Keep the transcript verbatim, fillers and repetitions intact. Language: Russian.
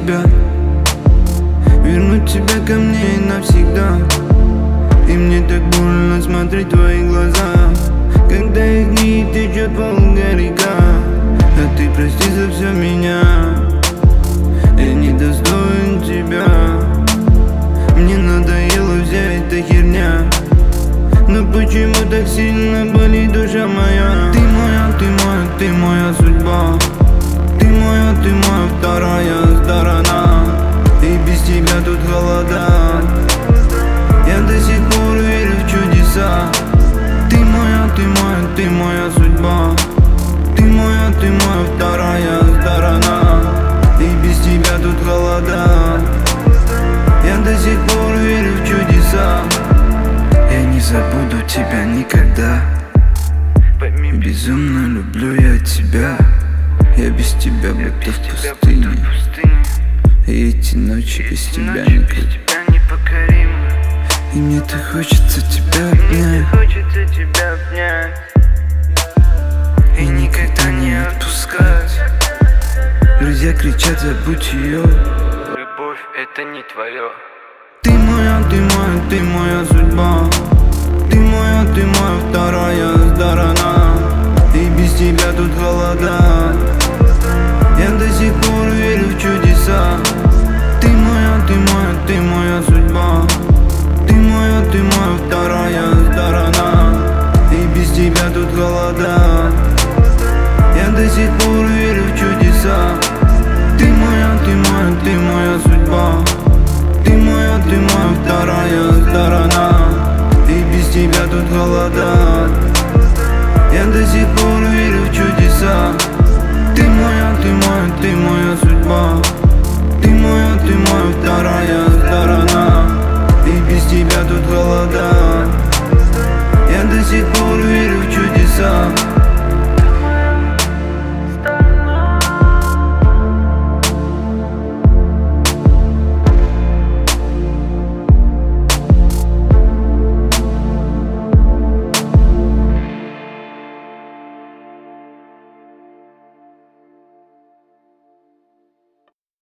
тебя, вернуть тебя ко мне навсегда. И мне так больно смотреть в твои глаза, когда из них течет волга река. А ты прости за все меня, я не достоин тебя. Мне надоела вся эта херня, но почему так сильно болит душа моя? Ты моя, ты моя, ты моя судьба. Ты моя, ты моя вторая сторона. И без тебя тут холода. Я до сих пор верю в чудеса. Ты моя, ты моя, ты моя судьба. Ты моя, ты моя вторая сторона. И без тебя тут холода. Я до сих пор верю в чудеса. Я не забуду тебя никогда. Безумно люблю я тебя. Я без тебя будто в пустыне. И эти ночи без тебя никогда. И мне так хочется тебя обнять, и никогда не отпускать. Друзья кричат, забудь ее. Любовь это не твое. Ты моя, ты моя, ты моя судьба. Ты моя, ты моя вторая сторона. И без тебя тут холода. Я до сих пор верю в чудеса. Ты моя, ты моя, ты моя